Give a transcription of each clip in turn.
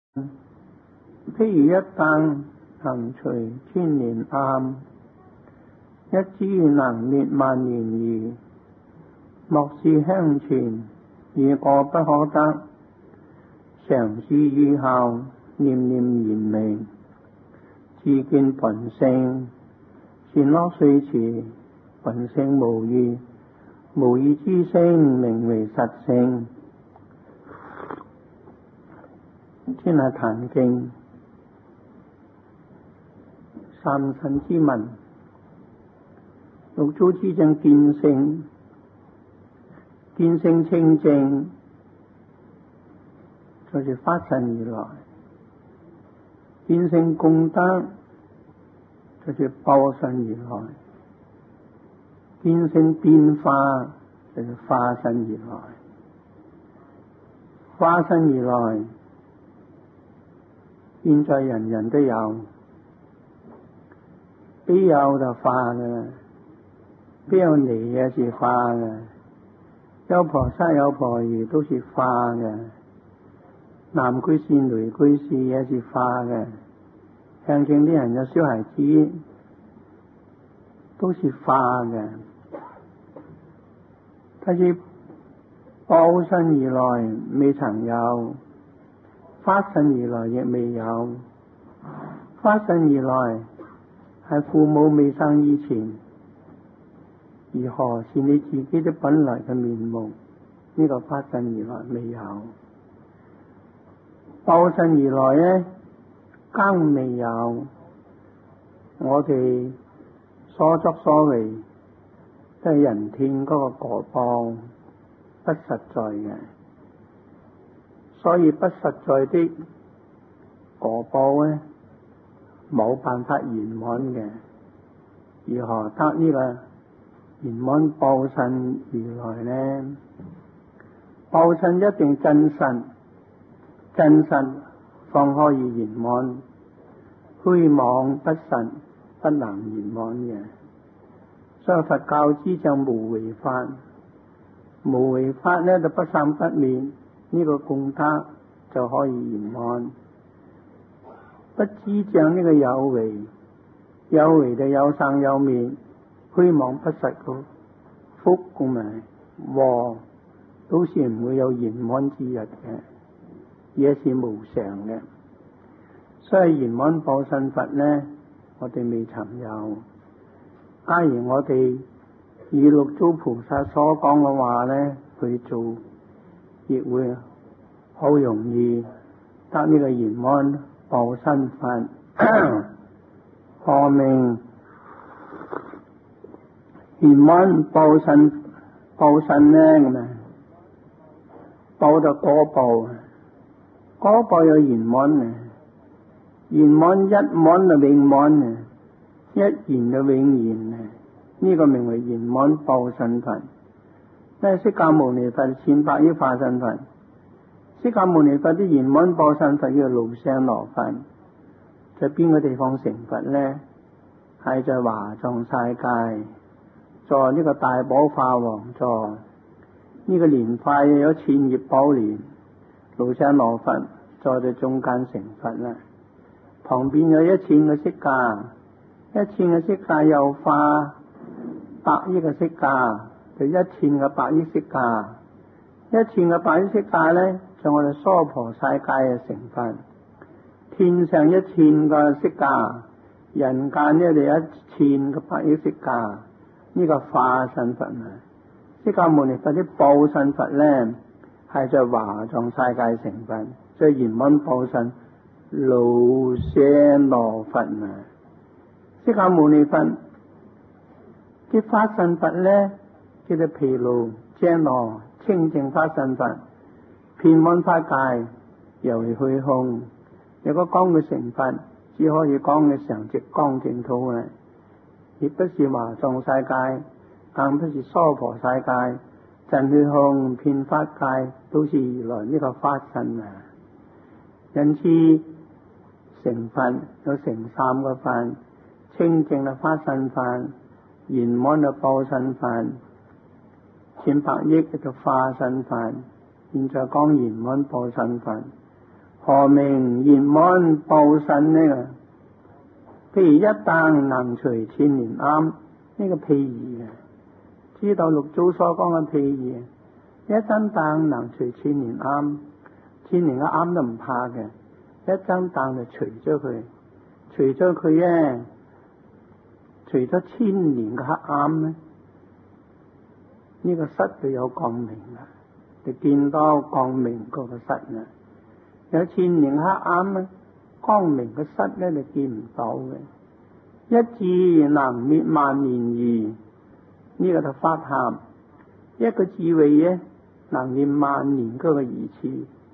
譬如一擔能除千年暗，一支能滅萬年疑。莫是香泉，已過不可得。常是以後，念念然明。自見本性，善惡雖遲，本性無異。無異之性，名為實性。天下壇經三神之文，六祖之正見性，見性清淨，就是發心而來；見性功德，就是報身而來；見性變化，就是化身而來；化身而來，現在人人都有，邊有就化噶啦，邊有泥也是化嘅，有婆娑有婆姨都是化嘅，男居士女居士也是化嘅，向前啲人有小孩子都是化嘅，但是報身而來未曾有，發身而來亦未有。發身而來係父母未生以前，如何是你自己的本來嘅面目？呢個發身而來未有。報身而來呢，更未有。我哋所作所為都係人天嗰個果報，不實在嘅。所以不實在的果報呢，冇辦法圓滿嘅。如何得呢個圓滿報身而來呢？報身一定真實，真實方可以圓滿，虛妄不實不能圓滿嘅。所以佛教之就無為法，無為法呢就不生不滅，呢個功德就可以圓滿。不知障呢個有為，有為就有生有滅，虛妄不實個福咁咪禍，都是唔會有圓滿之日嘅，也是無常嘅。所以圓滿報身佛呢，我哋未曾有。假如我哋以六祖菩薩所講嘅話呢去做，亦會好容易得呢個圓滿報身法。何名圓滿報身？報身呢咁啊，報就果報，果報有圓滿啊，圓滿一滿就永滿啊，一言就永言啊，呢個名為圓滿報身法。因為釋迦牟尼佛千百億化身佛，釋迦牟尼佛啲圓滿報身佛叫盧舍羅佛，在邊個地方成佛呢？係在華藏世界，在呢個大寶化王座，呢個蓮花有千葉寶蓮，盧舍羅佛在對中間成佛啦。旁邊有1000個釋迦，1000個釋迦又化100億個釋迦，就1000個100億釋迦，1000個100億釋迦呢，就我哋娑婆世界嘅成佛。天上1000個釋迦，人間呢就1000個100億釋迦，呢個化身佛啊！釋迦牟尼佛啲報身佛呢，係在華藏世界成佛，所以圓滿報身盧舍羅佛啊！釋迦牟尼佛啲化身佛呢，叫做毗盧遮那清淨化身佛，遍滿法界，猶如虛空。如果講佢成佛，只可以講佢常寂光淨土啊，亦不是華藏世界，更不是娑婆世界，真虛空遍法界，都是如來呢個法身啊！因此成佛有成3個法：清淨嘅法身法、圓滿嘅報身法、千百億嘅化身法。現在講圓滿報身法。 何名閻魔報身呢？譬如一擔能除千年啱，呢個譬喻啊，知道六祖所講嘅譬喻，一針擔能除千年啱，千年嘅啱都唔怕嘅，一針擔就除咗佢，除咗佢咧，除咗千年嘅黑啱咧，呢個室就有光明啦，你見到光明嗰個室啊，有千年黑啱咧，光明嘅室咧你見唔到嘅。一智能滅萬年疑，呢個就發函，一個智慧咧能滅萬年嗰個疑次。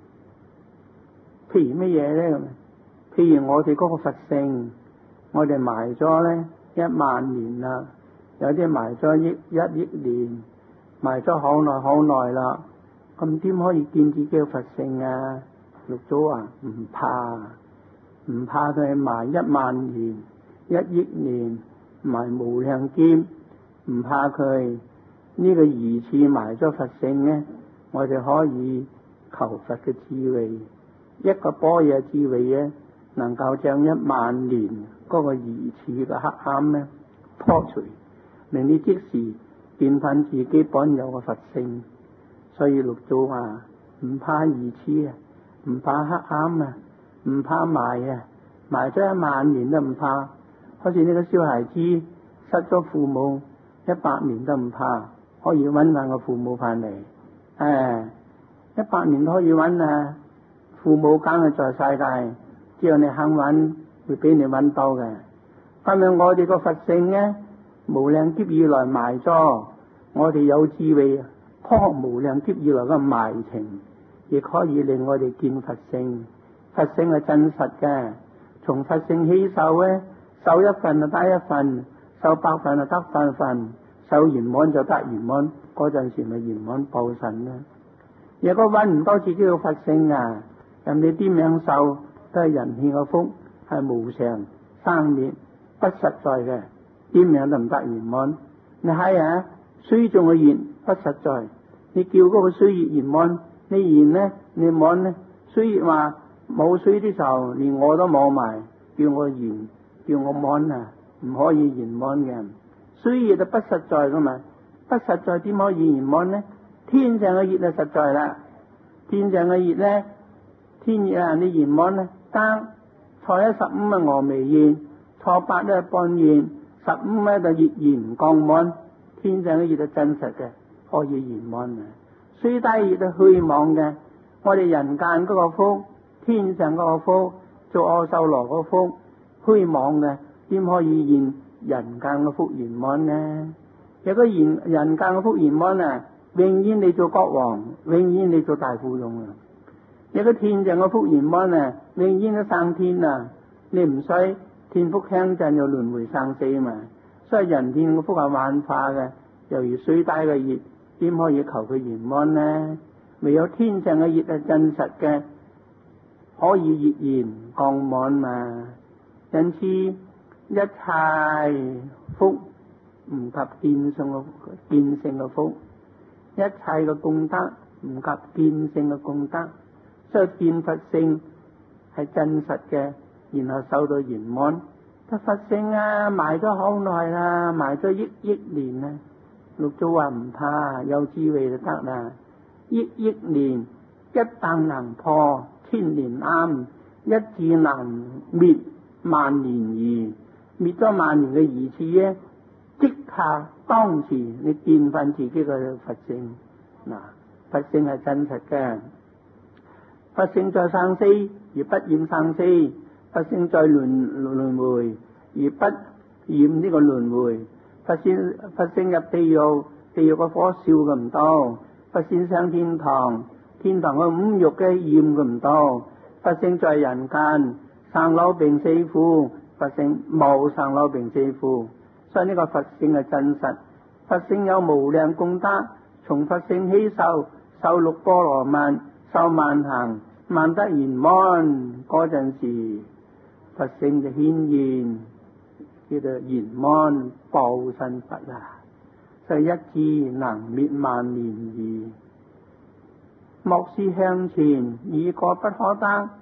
譬如乜嘢咧？譬如我哋嗰個佛性，我哋埋咗咧10000年啦，有啲埋咗1億年，埋咗好耐好耐啦，咁點可以見自己嘅佛性啊？六祖話唔怕，唔怕佢埋10000年、1億年，埋無量劫，唔怕佢呢個疑次埋咗佛性咧，我哋可以求佛嘅智慧，一個般若智慧咧，能夠將10000年嗰個疑次嘅黑暗咧破除，令你即時見翻自己本有嘅佛性。所以六祖話唔怕疑次啊，唔怕黑暗啊，唔怕埋啊，埋咗10000年都唔怕。好似呢個小孩子失咗父母100年都唔怕，可以揾翻個父母翻嚟。100年都可以揾啊，父母梗係在世界，只要你肯揾，會俾你揾到嘅。咁樣我哋個佛性呢，無量劫以來埋咗，我哋有智慧破無量劫以來嘅埋情，亦可以令我哋見佛性。佛性係真實嘅，從佛性起受咧，受一份就得一份，受百份就得1份，受圓滿就得圓滿，嗰陣時咪圓滿報身啦。如果揾唔到自己嘅佛性啊，人哋點樣受都係人獻嘅福，係無常生滅不實在嘅，點樣都唔得圓滿。你睇下水中嘅鹽不實在，你叫嗰個水月圓滿，你鹽呢？你滿呢？水月話冇水的時候，連我都冇埋，叫我鹽，叫我滿啊，唔可以圓滿嘅。水月就不實在噶嘛，不實在點可以圓滿呢？天上嘅熱就實在啦，天上嘅熱呢，天熱啊，你圓滿呢？得初一15啊峨眉現，初8咧半現，15咧就熱現降滿，天上嘅熱就真實嘅，可以圓滿啊。水底熱就虛妄嘅，我哋人間嗰個福，天上嗰個福，做阿修羅嗰個福，虛妄嘅，點可以現人間嘅福圓滿呢？如果人間嘅福圓滿啊，永遠你做國王，永遠你做大富翁啊！如果天上嘅福圓滿啊，永遠都上天啊！你唔使天福享盡又輪迴生死啊嘛！所以人天嘅福係幻化嘅，猶如水底嘅熱，點可以求佢圓滿呢？唯有天上嘅熱係真實嘅，可以熱然降滿嘛！因此一切福唔及見性嘅福，一切嘅功德唔及見性嘅功德，所以見佛性係真實嘅，然後受到圓滿。個佛性啊，埋咗好耐啦，埋咗億年啦。六祖話唔怕，有智慧就得啦。億年一擔能破千年啱，一智能滅萬年疑，滅咗萬年嘅疑次咧，即刻當時你見翻自己嘅佛性。嗱，佛性係真實嘅，佛性在生死而不染生死，佛性在輪迴而不染呢個輪迴。佛性入地獄，地獄嘅火燒佢唔到；佛性上天堂，天堂嘅五欲嘅染佢唔到。佛性在人間，生老病死苦，佛性冇生老病死苦。所以呢個佛性係真實，佛性有無量功德，從佛性起受6波羅蜜，受萬行，萬德圓滿嗰陣時，佛性就顯現，叫做圓滿報身佛啊！所以一智能滅萬年疑，莫使向前，已過不可得。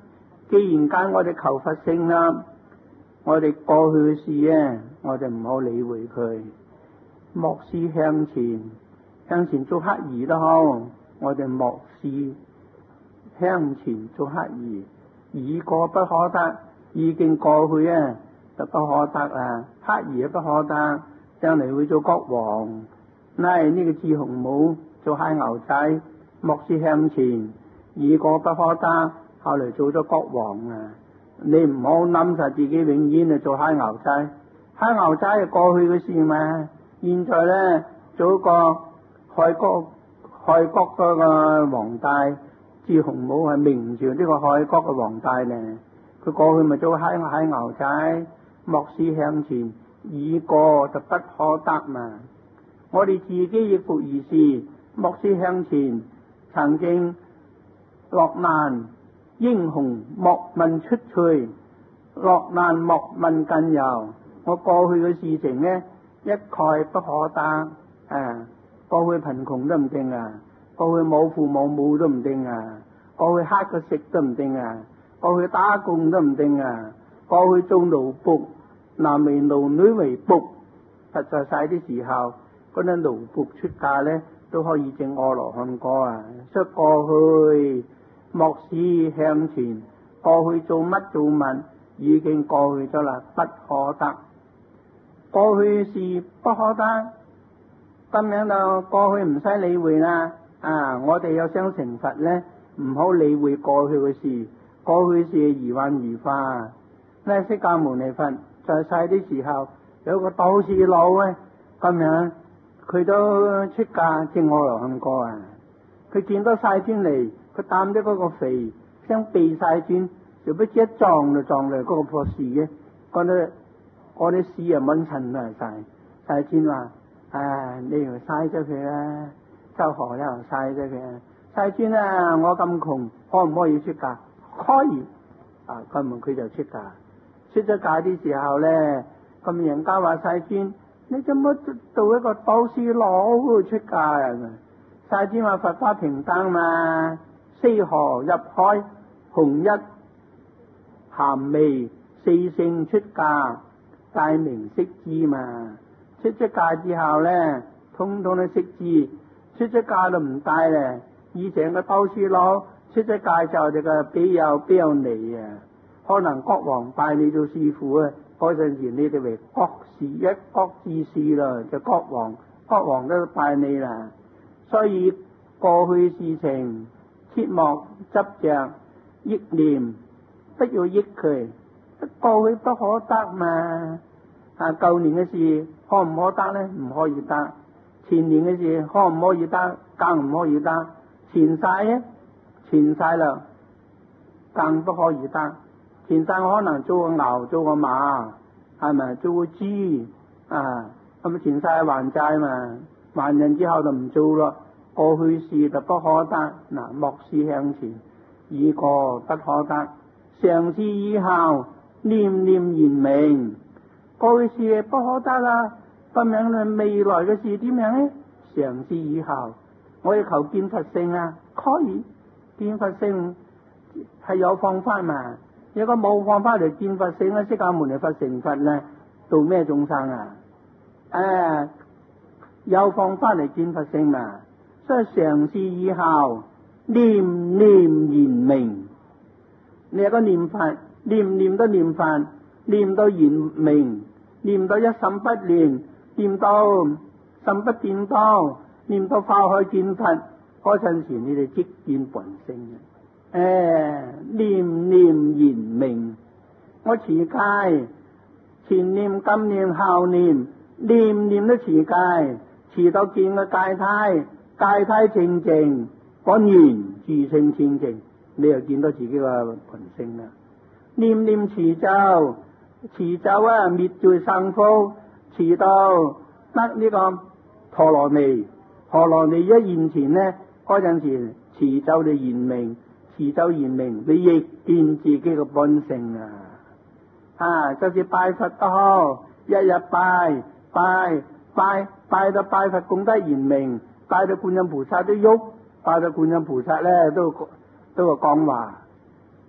既然間我哋求佛性啦，我哋過去嘅事咧，我哋唔好理會佢，莫思向前，向前做乞兒都好，我哋莫思向前做乞兒，已過不可得，已經過去啊，就不可得啦，乞兒不可得，將來會做國王，嗱呢個志雄武做蟹牛仔，莫思向前，已過不可得，後來做咗國王啊！你唔好諗實自己永遠係做蟹牛仔，蟹牛仔係過去嘅事嘛。現在咧做一個開國嗰個皇帝，志雄武係明朝呢個開國嘅皇帝咧，佢過去咪做蟹牛仔，莫思向前，已過就不可得嘛。我哋自己亦復如是，莫思向前，曾經落難。英雄莫問出處，落難莫問近由。我過去嘅事情呢，一概不可得。過去貧窮都唔定啊，過去冇父冇母都唔定啊，過去乞個食都唔定啊，過去打工都唔定啊，過去做奴僕，男為奴女為僕，實在晒啲時候，嗰啲奴僕出家呢，都可以證阿羅漢果啊。所以過去莫思向前，過去做乜做乜已經過去咗啦，不可得。過去是不可得，咁樣就過去唔使理會啦。我哋有想成佛咧，唔好理會過去嘅事，過去事如幻如化。咧釋迦牟尼佛在世啲時候，有個道士佬咧，咁樣佢都出家證阿羅漢果啊。佢見到世尊嚟，佢擔咗嗰個肥，想避世尊，就不知一撞就撞嚟嗰個破事嘅，嗰啲屎啊蚊塵啊晒。世尊話：你又嘥咗佢啦，周河又嘥咗佢。世尊啊，我咁窮，可唔可以出家？可以。咁咪佢就出家。出咗家啲時候咧，咁人家話世尊，你做乜做一個道士佬出家啊？世尊話佛法平等嘛，四河入海，紅一鹹味，四聖出家，大名識知嘛。出咗家之後咧，通通都識知，出咗家都唔帶咧。以前個道士佬出咗家就哋個比較利啊，可能國王拜你做師傅啊，嗰陣時你哋為國士一國之士啦，就國王都拜你啦。所以過去事情切莫執着憶念，不要憶佢，過去不可得嘛。舊年嘅事可唔可得呢？唔可以得。前年嘅事可唔可以得？更唔可以得。前世啦，更不可以得。前世可能做個牛，做個馬，係咪？做個豬咁前世還債嘛，還人之後就唔做咯。過去事就不可得。莫思向前，已過不可得。常思以後，念念圓明。過去事不可得啦，咁樣未來嘅事點樣呢？常思以後，我要求見佛性啊，可以見佛性係有方法嘛。如果冇方法嚟見佛性咧，釋迦牟尼佛成佛咧，度咩眾生啊？有方法嚟見佛性嘛。所以常思以後，念念圓明。你有個念法，念都念法，念到圓明，念到一心不亂，念到心不顛倒，念到化開見佛，嗰陣時你哋即見本性嘅。念念圓明，我持戒，前念、今念、後念，念念都持戒，持到見個戒體，戒體清淨，本源自性清淨，你又見到自己個本性啦。念念持咒滅罪生福，持到得呢個陀羅尼一現前呢，嗰陣時持咒就圓明，持咒圓明，你亦見自己嘅本性就是拜佛都好，日日拜到拜佛功德圓明，拜到觀音菩薩都喐，拜到觀音菩薩咧都講話，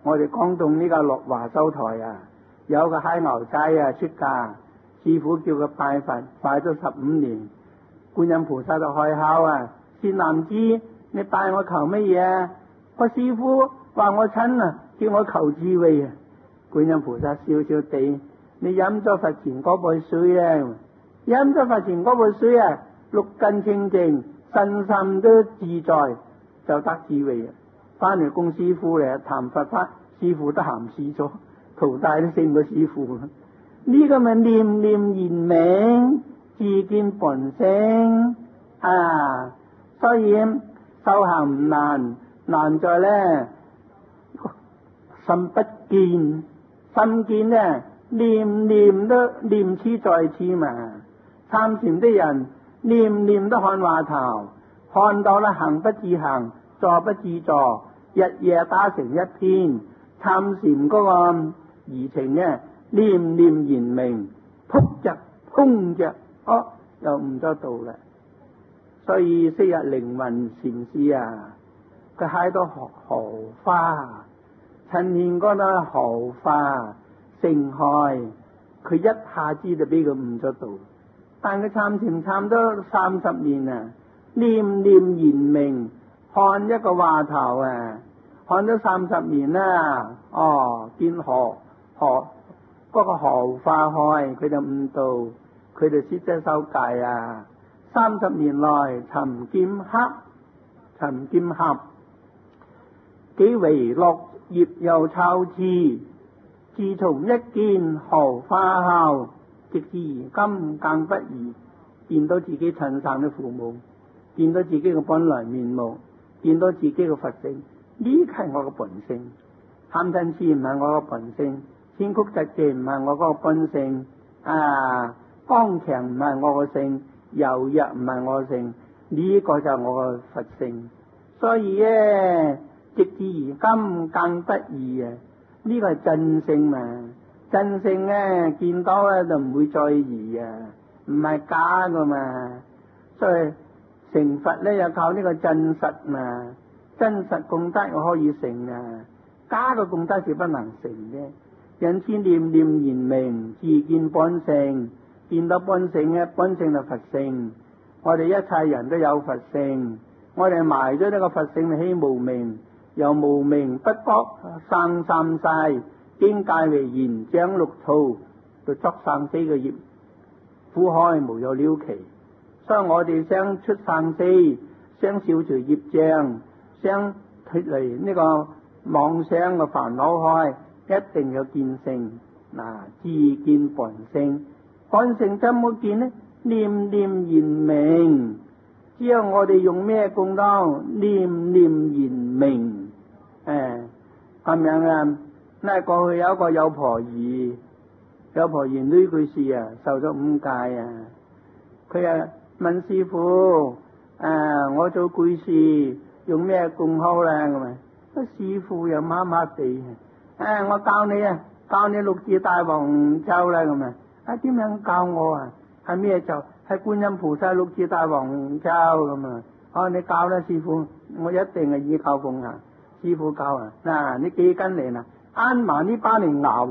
我哋廣東呢個落華州台啊，有個嗨牛仔啊出嫁，師傅叫佢拜佛，拜咗15年，觀音菩薩就開口啊，善男子，你拜我求乜嘢啊？個師傅話我親啊，叫我求智慧啊。觀音菩薩笑笑地，你飲咗佛前嗰杯水啊，飲咗佛前嗰杯水啊，六根清淨，身心都自在，就得智慧啊。翻嚟供師傅嚟談佛法，師傅都鹹死咗，徒弟都勝過師傅。呢個咪念念圓明，自見本性啊！所以修行唔難，難在咧心不見，心見咧念念都念痴在痴嘛。參禪的人念念都看話頭，看到咧行不自行，坐不自坐，日夜打成一片。參禪嗰個儀情咧，念念圓明，撲着通着，又悟咗道啦。所以昔日靈雲禪師啊，佢喺度荷花，趁現嗰度荷花盛開，佢一下子就俾佢悟咗道。但佢參禪參咗30年啊，念念圓明，看一個話頭啊，看咗30年啦，見嗰個荷花開，佢就悟道，佢就識得修戒啊。30年來尋劍客，幾為落葉又秋枝。自從一見荷花後，直至而今更不如見到自己親生的父母，見到自己嘅本來面目，見到自己嘅佛性，呢個係我嘅本性。貪嗔痴唔係我嘅本性，千曲疾疾唔係我嗰個本性，剛強唔係我嘅性，柔弱唔係我嘅性，呢個就係我嘅佛性。所以咧，直至而今更不如啊！呢個係真性嘛，真性咧見到咧就唔會再疑啊，唔係假噶嘛。所以成佛咧又靠呢個真實嘛，真實功德我可以成啊，假嘅功德是不能成嘅。因此念念圓明，自見本性，見到本性咧，本性就佛性。我哋一切人都有佛性，我哋埋咗呢個佛性起無明。由無明不覺生三世，經界為緣長六途，就作生死嘅業，苦海無有了期。所以我哋想出生死，想消除業障，想脫離呢個妄想嘅煩惱開，一定要見性。自見本性，本性怎麼見呢？念念圓明，只有我哋用咩功德？念念圓明。咁樣啊，過去有一個有婆姨呢句事啊，受咗5戒啊。佢啊問師父，我做居士用咩功好咧？咁啊，師父又麻麻地，我教你六字大王咒啦。咁啊，點樣教我啊？係咩咒？係觀音菩薩六字大王咒咁啊。你教啦，師父，我一定係依教奉行。師父教你幾斤嚟啦？啱埋呢班嚟熬。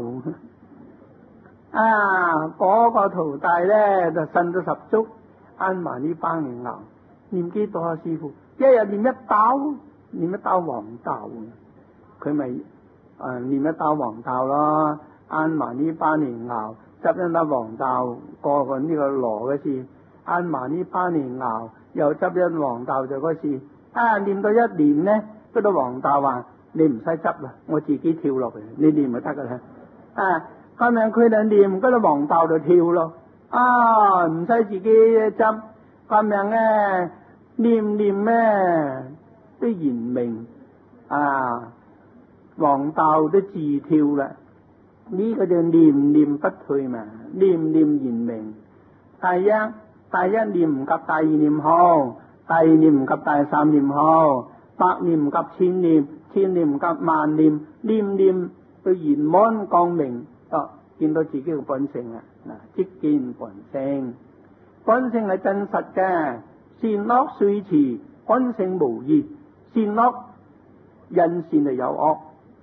嗰個徒弟咧就信咗10足，啱埋呢班嚟熬。念幾多啊？師父一日念一兜黃豆，佢咪念一兜黃豆咯。啱埋呢班嚟熬，執一粒黃豆過個呢個羅嘅事，啱埋呢班嚟熬，又執一黃豆就嗰事。念到1年呢，嗰個黃豆話：你唔使執啦，我自己跳落去，你念咪得噶啦。咁樣佢哋念嗰個黃豆就跳咯，唔使自己執。咁樣咧念咩都圓明，黃豆都自跳啦。呢個就念念不退嘛，念念圓明。第一念唔及第二念好，第二念唔及第3念好。百念唔及千念，千念唔及萬念，念念都圓滿光明，見到自己嘅本性啊！即見本性，本性係真實嘅，善惡隨持，本性無異。善惡因善就有惡，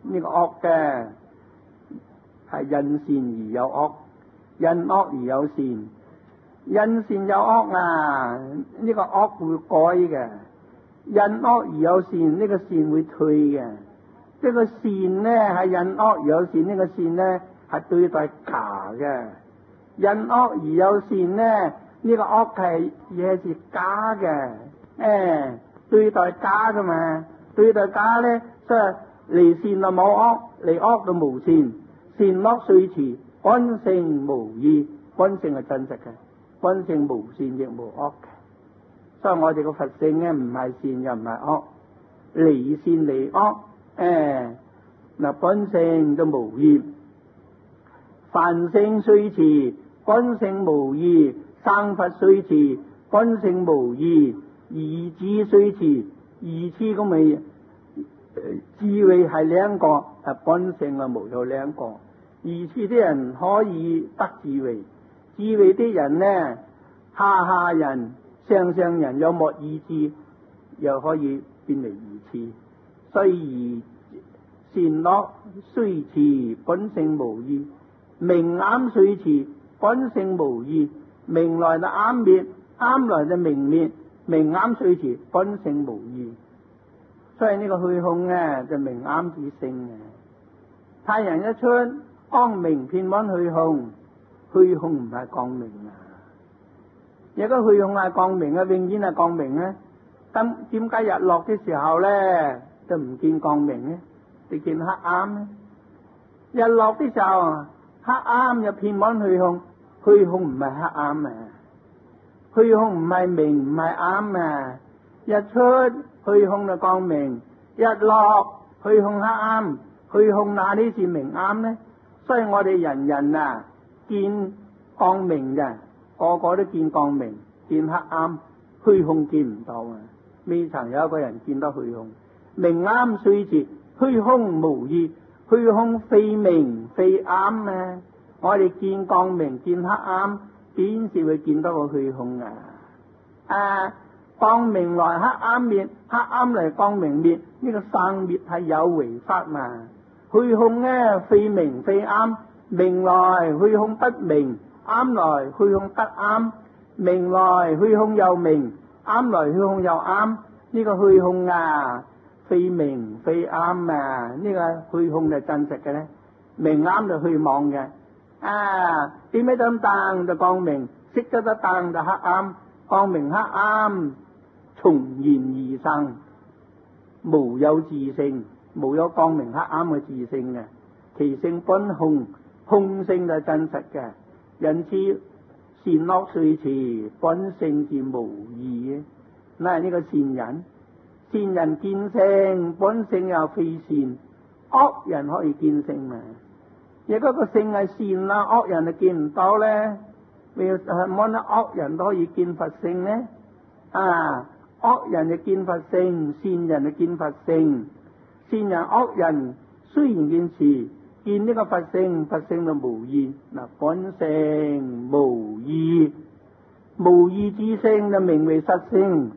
呢個惡嘅，係因善而有惡，因惡而有善，因善有惡啊，呢個惡會改嘅；因惡而有善，呢個善會退嘅。即個善呢係因惡而有善，呢個善呢係對待假嘅；因惡而有善呢，呢個惡係嘢係假嘅，對待假噶嘛，對待假呢，所以離善就冇惡，離惡就無善，善惡雖遲，本性無異，本性係真實嘅，本性無善亦無惡嘅。所以我哋個佛性呢，唔係善又唔係惡，離善離惡，嗱本性就無異，凡性雖遲，本性無異，生佛雖遲，本性無異，兒子雖遲，兒子咁咪智慧係兩個，本性啊無有兩個。兒子啲人可以得智慧，智慧啲人呢，下人上人有莫意志，又可以變為愚痴。所以善惡雖遲，本性無異；明暗雖遲，本性無異。明來就暗滅，暗來就明滅，明暗雖遲，本性無異。所以呢個虛空呢，就明暗之性嘅。太陽一出，光明遍滿虛空，虛空唔係光明啊！如果虛空係光明啊，永遠係光明啊。咁點解日落嘅時候咧，就唔見光明咧，就見黑暗咧？日落嘅時候，黑暗又遍滿虛空，虛空唔係黑暗啊，虛空唔係明唔係暗啊。日出虛空就光明，日落虛空黑暗，虛空哪裡是明暗呢？所以我哋人人啊見光明嘅，個個都見光明，見黑暗，虛空見唔到啊！未曾有一個人見到虛空。明暗雖遲，虛空無異，虛空非明非暗啊！我哋見光明見黑暗，邊時會見到個虛空啊？光明來黑暗滅，黑暗嚟光明滅，呢個生滅係有為法嘛。虛空呢，非明非暗，明來虛空不明，暗來虛空不暗，明來虛空又明，暗來虛空又暗。呢個虛空啊，非明非暗啊，呢個虛空係真實嘅咧，明暗就虛妄嘅。點解咁燈就光明，熄咗得燈就黑暗，光明黑暗從緣而生，無有自性，無有光明黑暗嘅自性嘅，其性本空，空性就係真實嘅。因此善惡雖遲，本性是無異嘅。嗱，呢個善人，善人見性，本性又非善，惡人可以見性嘛？如果個性係善啦，惡人就見唔到咧。為乜呢？惡人都可以見佛性呢？惡人就見佛性，善人就見佛性。善人惡人雖然見詞，見呢個佛性，佛性就無異。嗱，本性無異，無異之性就名為實性，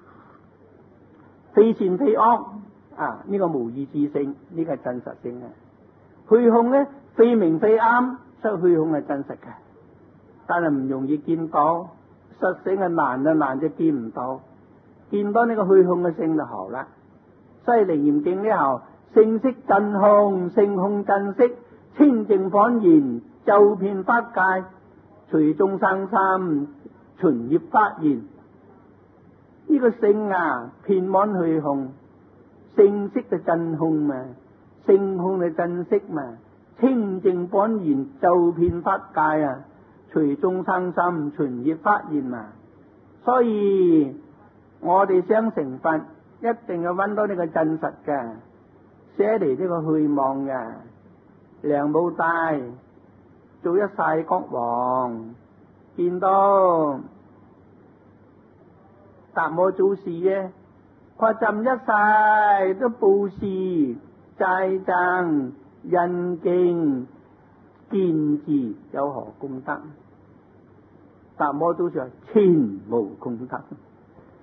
非善非惡。呢個無異之性，呢個係真實性啊。虛空呢，非明非暗，所以虛空係真實嘅，但係唔容易見到。實性係難就難，就見唔到。見到呢個虛空嘅性就好啦。所以《楞嚴經》呢後，性色真空，性空真色，清淨般然，周遍法界，隨眾生心，循業發現。呢個性遍滿虛空，性色就真空嘛，性空就真色嘛，清淨般然，周遍法界隨眾生心，循業發現嘛。所以我哋想成佛，一定要揾到呢個真實嘅，捨離呢個虛妄嘅。梁武大做一世國王，見到達摩祖師嘅，佢朕一世都布施、齋僧、印經、建寺，有何功德？達摩祖師話：千無功德。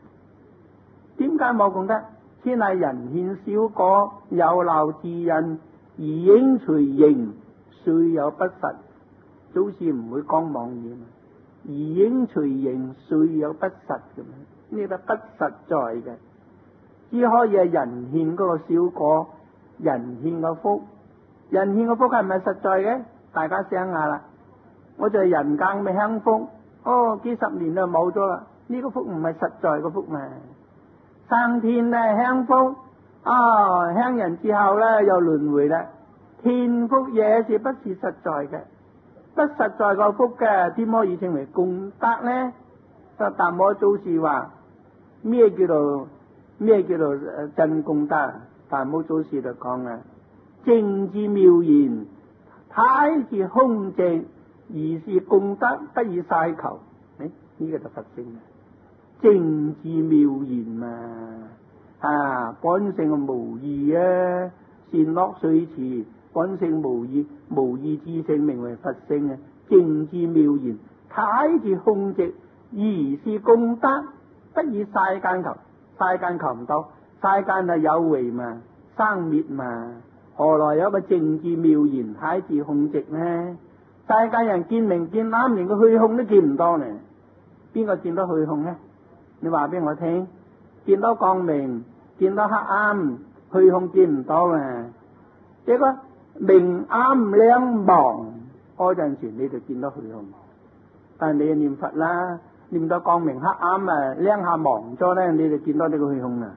點解冇功德？天係人獻小果，有漏之因， 而影隨形，雖有不實。祖師唔會講妄語嘛，而影隨形，雖有不實咁樣，呢個不實在嘅，只可以係人獻嗰個小果，人獻個福，人獻個福係咪實在嘅？大家想下啦，我就係人間嘅香福，幾十年就冇咗啦，呢個福唔係實在嘅福嘛。上天咧香福，香人之後咧又輪迴啦，天福也是不是實在嘅？不實在個福嘅，點可以稱為功德呢？就達摩祖師話咩叫做真功德？達摩祖師就講啊，正之妙言，態之空寂，而是功德，不以世求。呢個就佛性啦。正之妙言嘛，本性無異啊，善惡雖遲，本性無異，無異之性名為佛性啊。正之妙言，態之空寂，而是功德，不以世間求。世間求唔到，世間係有為嘛，生滅嘛，何來有個正之妙言，態之空寂呢？世界人見明見啱，連個虛空都見唔到呢。邊個見到虛空呢？你話俾我聽，見到光明，見到黑暗，虛空見唔到啊！這個明暗兩忘嗰陣時，你就見到虛空。但係你念佛啦，念到光明黑暗兩下忘咗咧，你就見到呢個虛空啦。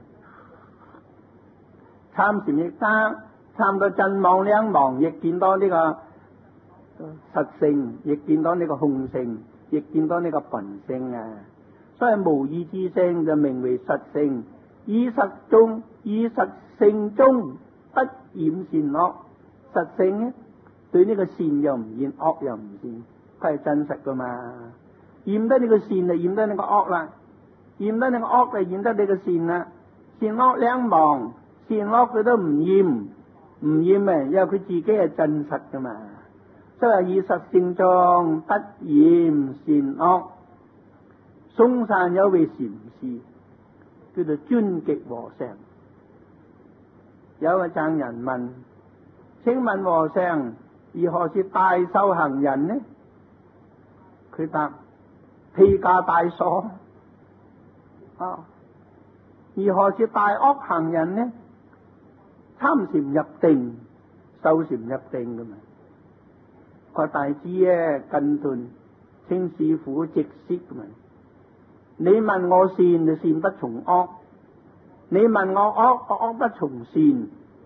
參禪亦得，參到真妄兩忘，亦見到呢個實性，亦見到呢個空性，亦見到呢個本性啊！所以無異之性就名為實性，以實性中不染善惡。實性呢，對呢個善又唔染，惡又唔染，佢係真實噶嘛。染得你個善就染得你個惡啦，染得你個惡就染得你個善啦。善惡兩忘，善惡佢都唔染，因為佢自己係真實噶嘛。所以以實性中不染善惡。嵩山有位禪師叫做尊極和尚，有個僧人問：請問和尚，如何是大修行人呢？佢答：披枷戴鎖。如何是大惡行人呢？參禪入定，修禪入定噶嘛。個大師跟頓，請師父直釋噶嘛。你問我善就善不從惡，你問我惡，惡不從善，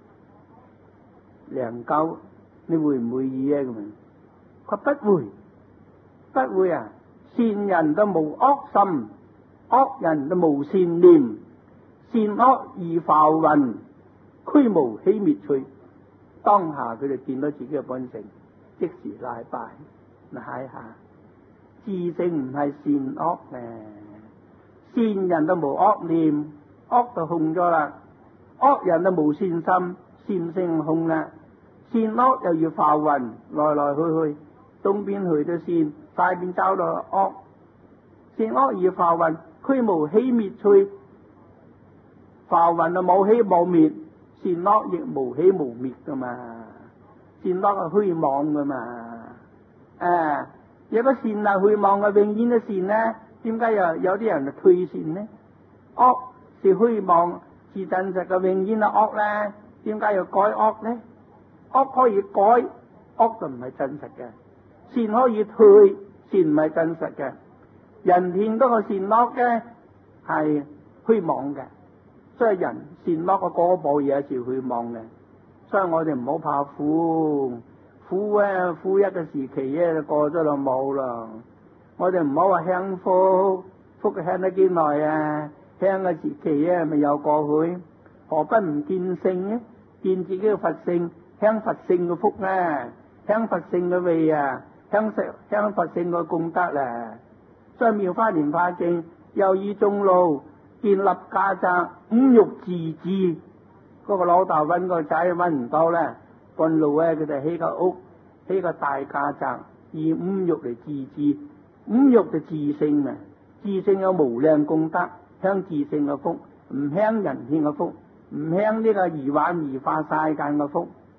良久你會唔會意啊？咁佢不會啊！善人都無惡心，惡人都無善念，善惡而浮雲，俱無希滅趣。當下佢就見到自己嘅本性，即時禮拜，睇下自性唔係善惡嘅。善人都無惡念，惡就空咗啦；惡人都無善心，善性空啦。善惡又要浮雲，來來去去，東邊去到善，西邊走到惡。善惡而浮雲，俱無希滅趣。浮雲就冇希冇滅，善惡亦無希無滅噶嘛。善惡係虛妄噶嘛。如果善係虛妄嘅，永遠都善呢？點解有啲人就退善呢？惡是虛妄，是真實嘅，永遠係惡咧。點解要改惡呢？惡可以改，惡就唔係真實嘅；善可以退，善唔係真實嘅。人獻嗰個善惡嘅係虛妄嘅，所以人善惡嘅果報嘢係虛妄嘅。所以我哋唔好怕苦，苦一個時期就過咗就冇啦。我哋唔好話享福，福享得幾耐啊？享嘅時期咪又過去，何不唔見性呢？見自己嘅佛性，享佛性嘅福啊，享佛性嘅味啊，享佛性嘅功德啦。所以妙法蓮華經又以眾路建立家宅，五欲自治。嗰個老豆揾個仔揾唔到咧，半路佢就起個屋，起個大家宅，以五欲嚟自治。五欲就自性啊，自性有無量功德，享自性嘅福，唔享人天嘅福，唔享呢個而玩而化世間嘅福。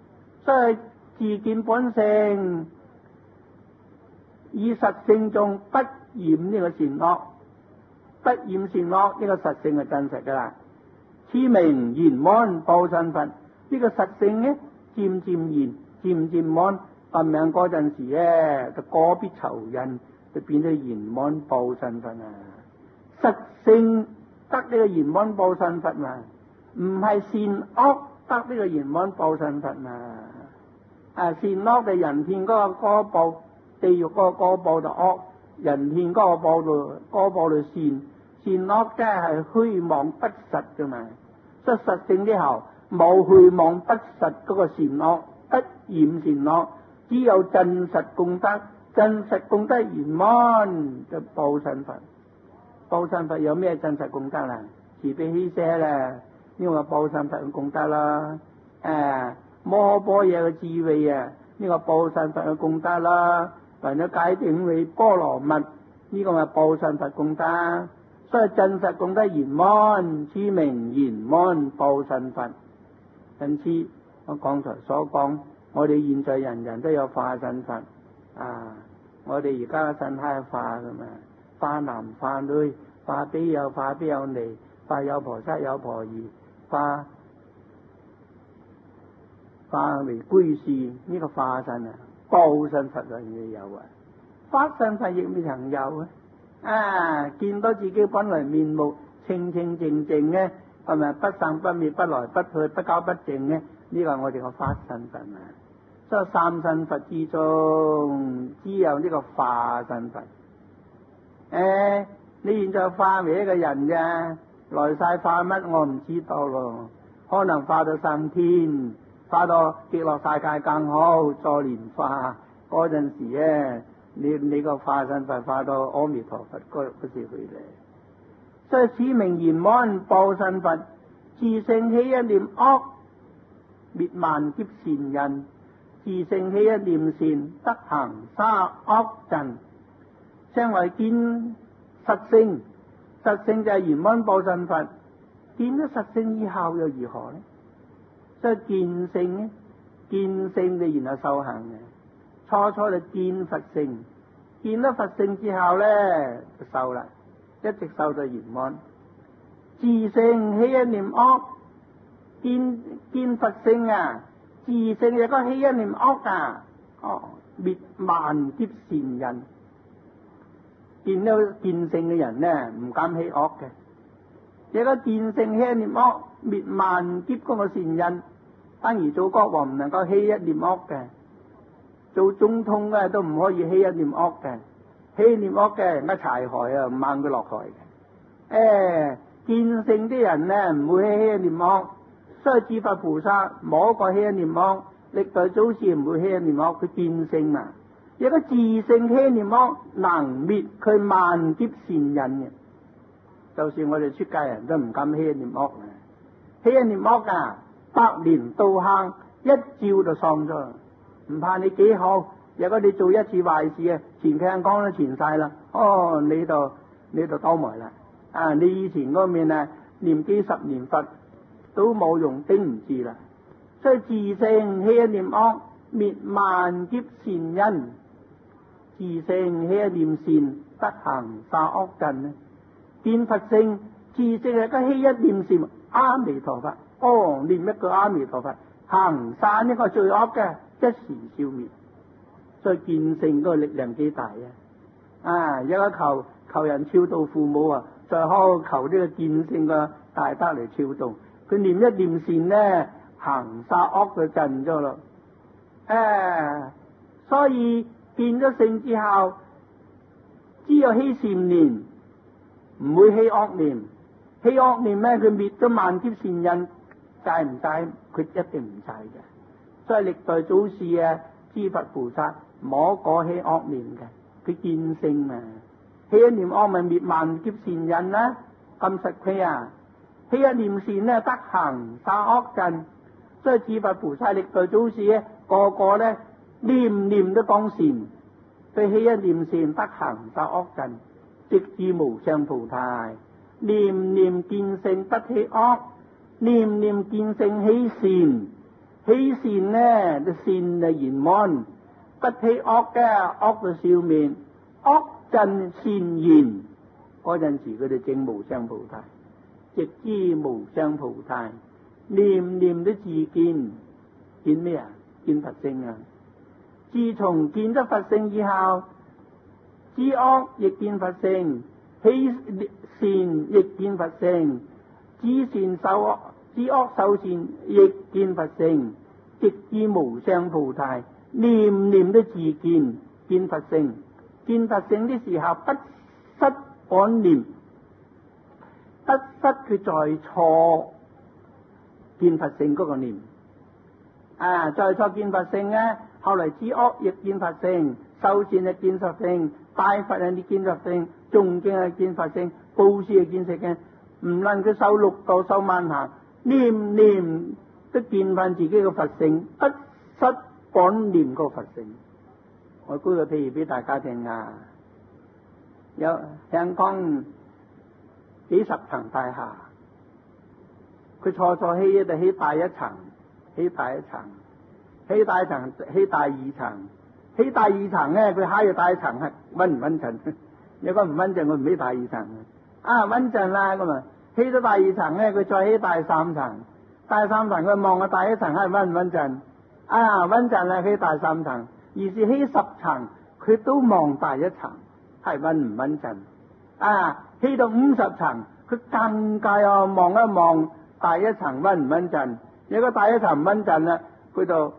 所以自見本性，以實性中不染呢個善惡，不染善惡呢個實性係真實噶啦。此名圓滿報身佛，呢個實性呢漸漸現，漸漸滿，臨命嗰陣時咧就果必酬因，就變咗圓滿報身佛啊！實性得呢個圓滿報身佛嘛，唔係善惡得呢個圓滿報身佛嘛。善惡嘅人天嗰個果報，地獄嗰個果報就惡，人天嗰個果報就善。善惡即係虛妄不實噶嘛，所以實性之後冇虛妄不實嗰個善惡，不染善惡，只有真實功德，真實功德圓滿就報身佛。報身佛有咩真實功德啦？慈悲喜捨啦，呢個報身佛嘅功德啦。摩訶般若嘅智慧啊，呢個報身佛嘅功德啦。為咗解定為波羅蜜，呢個咪報身佛功德。所以真實功德圓滿，此名圓滿報身佛。因此我剛才所講，我哋現在人人都有化身佛啊！我哋而家嘅身體係化噶嘛，化男化女，化比丘化比丘尼，化有婆塞有婆夷，化為居士，呢個化身啊，報身佛就亦有啊，法身佛亦未曾有啊！見到自己本來面目清清淨淨嘅，係咪不生不滅不來不去不垢不淨嘅？呢個係我哋個法身佛啊！所以三身佛之中只有呢個化身佛。你現在化為一個人啫，來世化乜我唔知道咯，可能化到上天，化到極樂世界更好，再蓮化嗰陣時咧，你個化身佛化到阿彌陀佛嗰時去咧。所以此名圓滿報身佛，自性起一念惡，滅萬劫善人；自性起一念善，得行沙惡陣。稱為見實性，實性就係圓滿報身佛。見咗實性以後又如何呢？所以見性呢，見性就然後修行嘅。初初就見佛性，見咗佛性之後咧就修啦，一直修到圓滿。自性起一念惡，見佛性啊，自性亦都起一念惡啊，滅萬劫善人。見到見性嘅人呢，唔敢起惡嘅。亦個見性起一念惡，滅萬劫嗰個善人，反而做國王唔能夠起一念惡嘅，做總統嘅都唔可以起一念惡嘅，起一念惡嘅乜柴害啊，掹佢落台嘅。見性啲人呢唔會起一念惡，所以諸佛菩薩冇一個起一念惡，歷代祖師唔會起一念惡，佢見性嘛。亦個自性起一念惡，能滅佢萬劫善人嘅。就算我哋出家人都唔敢起一念惡啊！起一念惡啊，百年刀坑一照就喪咗，唔怕你幾好。如果你做一次壞事啊，前頸光都前晒啦，你就倒霉啦！你以前嗰面啊念幾十年佛都冇用，頂唔住啦。所以自性起一念惡，滅萬劫善人；自性起一念善，得行沙惡陣咧。見佛性，自性係個起一念善，阿彌陀佛，念一個阿彌陀佛，行散呢個罪惡嘅，一時消滅。所以見性嗰個力量幾大啊！有個求人超度父母啊，再好求呢個見性嘅大德嚟超度，佢念一念善呢，行沙惡就陣咗咯。所以見咗性之後，只有起善念，唔會起惡念。起惡念咧，佢滅咗萬劫善人，制唔制？佢一定唔制嘅。所以歷代祖師啊，諸佛菩薩冇過起惡念嘅，佢見性啊，起一念惡咪滅萬劫善人啦，咁實際啊！起一念善咧，得行沙惡陣。所以諸佛菩薩歷代祖師咧，個個咧念念都講善，佢起一念善，得行沙惡陣，直至無上菩提。念念見性不起惡，念念見性起善， 起善呢，就善就圓滿；不起惡嘅，惡就消滅。惡盡善言，嗰陣時佢哋證無上菩提，直知無上菩提，念念都自見，見咩啊？見佛性啊！自從見咗佛性以後，知惡亦見佛性，起善亦見佛性，知善受惡，知惡受善亦見佛性，直至無上菩提，念念都自見，見佛性。見佛性的時候，不失本念，不失佢在錯見佛性嗰個念。在錯見佛性咧，後嚟知惡亦見佛性，受善亦見佛性，拜佛亦見佛性，誦經亦見佛性，布施亦見佛性。唔論佢受六道受萬行，念念都見翻自己嘅佛性，不失本念個佛性。我舉個譬如俾大家聽啊，有香港幾十層大廈，佢錯起就起大一層，起大一層，起大層，起大二層，起大二層咧，佢起大層係穩唔穩陣？如果唔穩陣，我唔起大二層穩陣啦咁啊！起咗大二層咧，佢再起大三層，大三層佢望下大一層係穩唔穩陣？穩陣啦，起大三層。而是起10層，佢都望大一層，係穩唔穩陣？起到50層，佢更加望一望大一層穩唔穩陣？如果大一層唔穩陣啦，佢就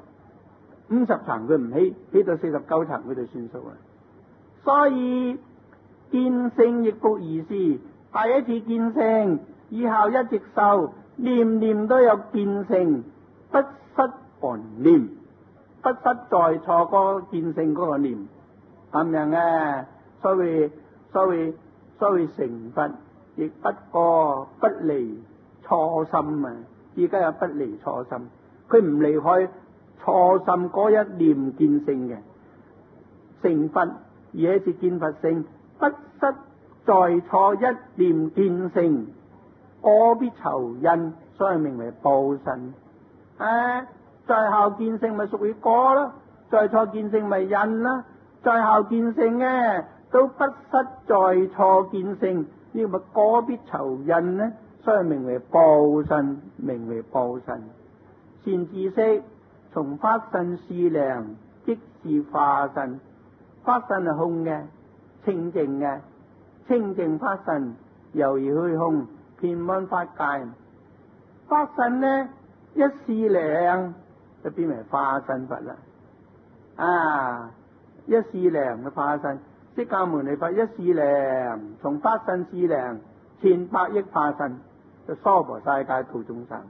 50層佢唔起，起到49層佢就算數啦。所以見性亦復如是，第一次見性以後一直受，念念都有見性，不失本念。不失在錯嗰見性嗰個念，咁樣嘅，所謂成佛，亦不過不離初心啊！而家有不離初心，佢唔離開初心嗰一念見性嘅成佛，而是見佛性，不失在錯一念見性，果必酬因，所以名為報身。在後見性咪屬於果咯，在錯見性咪因啦。在後見性呢，都不失在錯見性，呢個咪果必酬因呢，所以名為報身，名為報身。善知識從法身思量，即是化身。法身係空嘅，清淨嘅，清淨法身猶如虛空，遍滿法界。法身呢，一思量就變為化身佛啦。一思量嘅化身，釋迦牟尼佛一思量，從法身思量，1000億化身，就娑婆世界度眾生。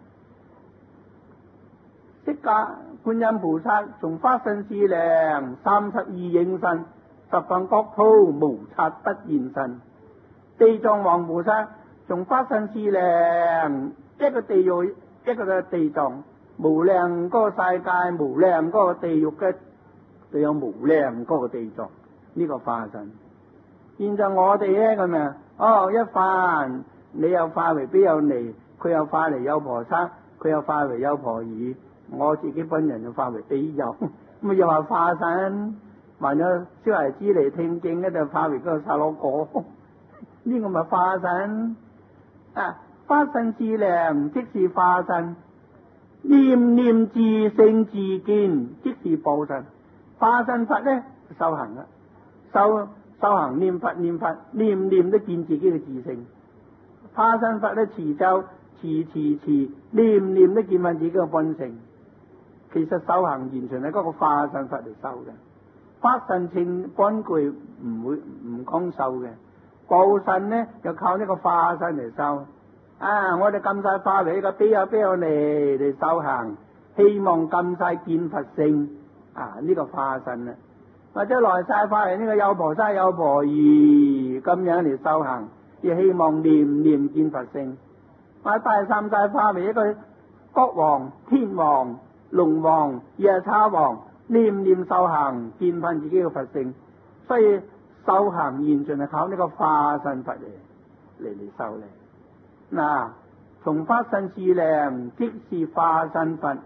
釋迦觀音菩薩從法身思量，32應身，十方國土無剎不現身。地藏王菩薩從法身思量，一個地獄一個地藏，無量嗰個世界，無量嗰個地獄嘅，就有無量嗰個地藏，呢個化身。現在我哋咧咁樣，一化你又化為比丘尼，佢又化為優婆塞，佢又化為優婆夷，我自己本人就化為比丘，咁又話化身。還有小孩子嚟聽經咧，就化為嗰個薩羅果，呢個咪化身。法身思量，即是化身；念念自性自見，即是報身。化身法咧修行啦，修行念佛，念念都見自己嘅自性。化身法咧持咒，持，念念都見翻自己嘅本性。其實修行完全係嗰個化身法嚟修嘅。法身性本具唔講修嘅，報身呢就靠呢個化身嚟修。我哋咁晒化為呢個比丘尼嚟修行，希望咁晒見佛性。呢個化身啊，或者來晒化為呢個優婆塞、優婆夷咁樣嚟修行，亦希望念念見佛性。或者大三晒化為一個國王、天王、龍王、夜叉王，念念修行，見翻自己嘅佛性。所以修行完全係靠呢個化身佛嚟修嚟。從法身思量，即是化身佛。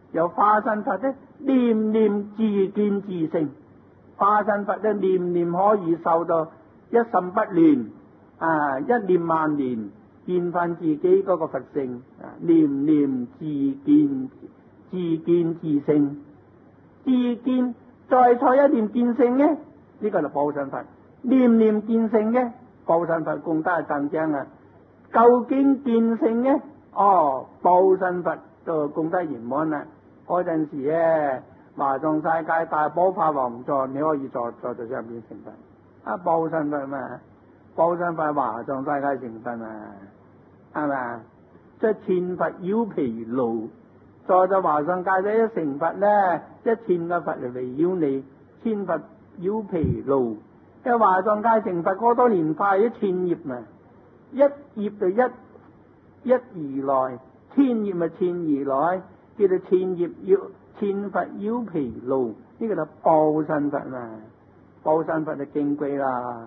有化身佛咧，念念自見自性。化身佛咧，念念可以受到一心不亂啊，一念萬年見翻自己嗰個佛性啊，念念自見自性，自見再錯一念見性咧，呢個就報身佛。念念見性嘅報身佛功德係增長啊！究竟見性嘅報身佛就功德圓滿啦。嗰陣時咧，華藏世界大寶法王座，你可以坐在上面成佛。報身佛嘛，報身佛華藏世界成佛嘛，係咪？即係千佛繞毗盧，坐在華藏界底一成佛咧，一千個佛嚟圍繞你，千佛繞毗盧。因為華藏界成佛嗰多年快一千葉嘛，一葉就一而來，千葉咪千而來，叫做千葉要千佛繞毗盧，呢個就報身佛嘛，報身佛就矜貴啦。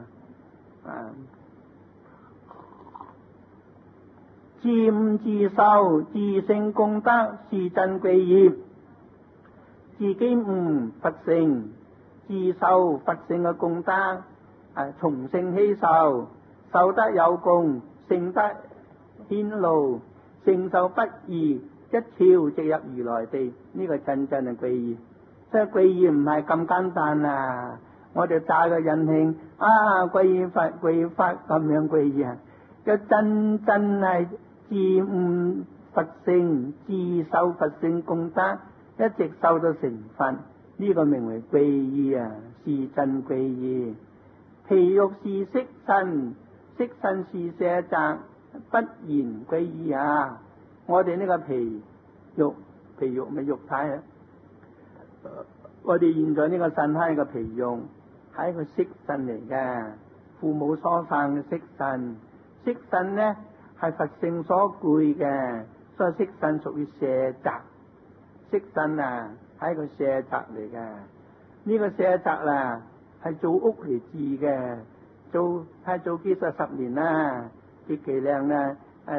自悟自受自性功德是真貴業，自己悟佛性，自受佛性嘅功德，從性起受，受得有功，性得顯露，承受不易，一朝直入如來地。呢個真正係貴業，即係貴業唔係咁簡單啊！我哋揸個印慶貴佛貴法咁樣貴業啊，就真係自悟佛性，自受佛性功德，一直受到成佛。呢個名為貴業啊，是真貴業。皮肉是色身，色身是舍宅，不言貴業啊！我哋呢個皮肉咪肉體啊！我哋現在呢個身體嘅皮肉係一個色身嚟嘅，父母所生嘅色身，色身呢係佛性所具嘅，所以色身屬於舍宅。色身啊係一個舍宅嚟嘅，呢個舍宅啦係做屋嚟住嘅，做幾十年啦，極其量咧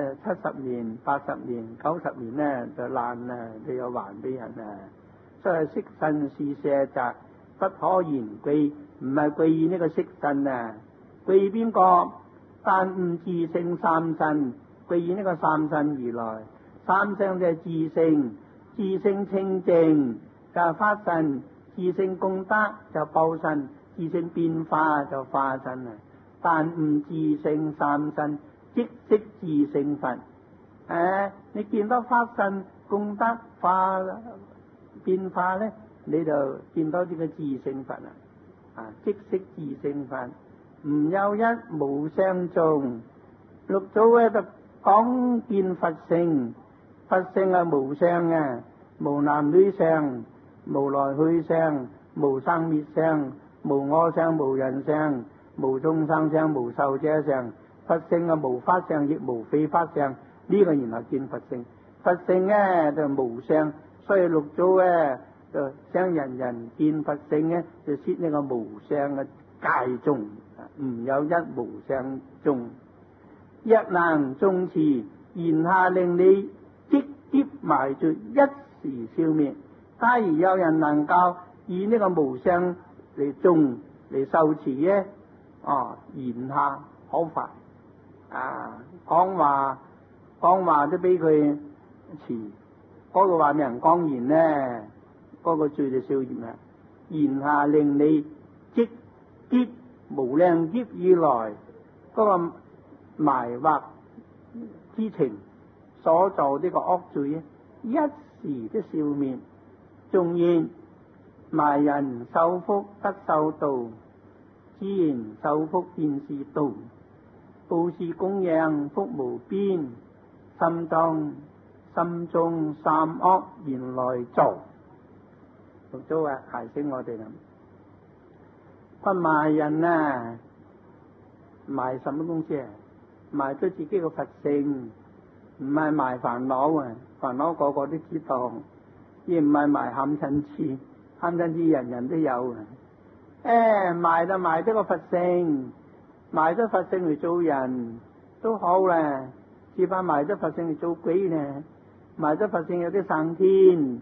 70年、80年、90年咧就爛啦，就有還俾人啊。所以色身是舍宅，不可言貴，唔係貴於呢個色身啊。貴於邊個？但悟自性三身，貴於呢個三身而來。三身就係自性，自性清淨就法身，自性功德就報身，自性變化就化身啊！但悟自性三身，即識自性佛。你見到法身功德化變化咧，你就見到呢個自性佛啦。即識自性佛，唔有一無相眾。六祖咧就講見佛性，佛性係無相啊，無男女相，無來去相，無生滅相，無我相，無人相，無眾生相，無壽者相。佛性係無法相，亦無非法相。呢個然後見佛性，佛性咧就無相，所以六祖咧就想人人見佛性咧，就設呢個無相嘅界中，唔有一無相中。一能誦持，言下令你即劫埋絕，一時消滅。假如有人能夠以呢個無相嚟誦嚟受持咧，言下好快講話都俾佢持，嗰個話俾人講完咧，嗰個罪就消滅啦。言下令你即劫無量劫以來嗰個埋惑之情所做呢個惡罪，一時都消滅。縱然埋人受福得受道，自然受福便是道。布施供養福無邊，心中三惡原來做。六祖啊，提醒我哋啦，佢賣人啊，賣什麼東西啊？賣咗自己嘅佛性，唔係賣煩惱啊！煩惱個個都知道，而唔係賣冚親痴，冚親痴人人都有啊！賣就賣咗個佛性，賣咗佛性嚟做人都好啦，只怕賣咗佛性嚟做鬼咧，賣咗佛性有啲上天，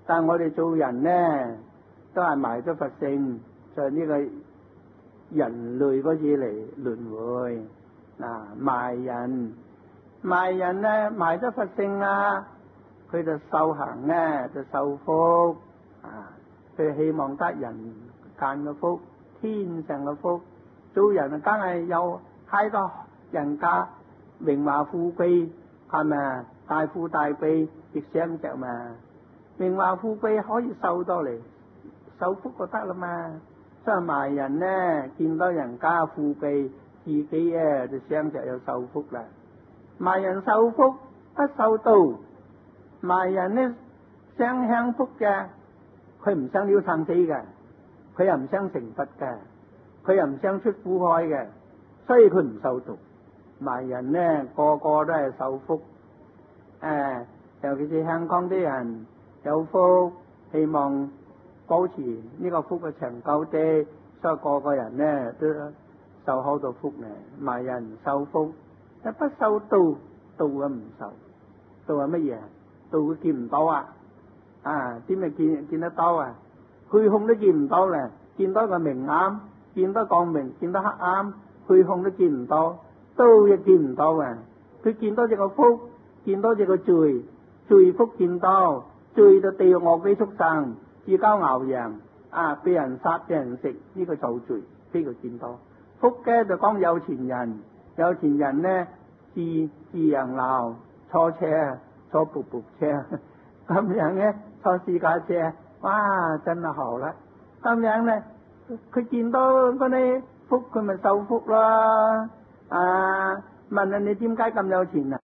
但係我哋做人呢，都係埋咗佛性，就係呢個人類嗰次嚟輪迴賣人呢，埋咗佛性啦，佢就修行呢，就受福佢希望得人間嘅福，天上嘅福。做人梗係有太多人家榮華富貴，係咪大富大貴亦想着嘛？榮華富貴可以受到嚟，受福就得啦嘛。所以賣人呢，見到人家富貴，自己就想着有受福啦。賣人受福不受道，賣人呢想享福嘅，佢唔想了生死嘅，佢又唔想成佛嘅，佢又唔想出苦海嘅，所以佢唔受道。賣人呢個個都係受福，尤其是香港啲人有福，希望保持呢個福嘅長久啲，所以個個人呢都受好多福呢。賣人受福，但不受道，道啊唔受，道係乜嘢？道佢見唔到點咪見得到啊？虛空都見唔到咧，見到個明暗，見到光明，見到黑暗，虛空都見唔到，道亦見唔到啊！佢見到只個福，見到只個罪，罪福見到，罪就地獄惡鬼畜生，自交牛羊俾人殺俾人食，呢個就罪，呢個見到。福嘅就講有錢人，有錢人呢自洋樓，坐車坐步步車，咁樣呢坐私家車，哇真係好啦！咁樣呢佢見到嗰啲福，佢咪受福啦。問你點解咁有錢啊？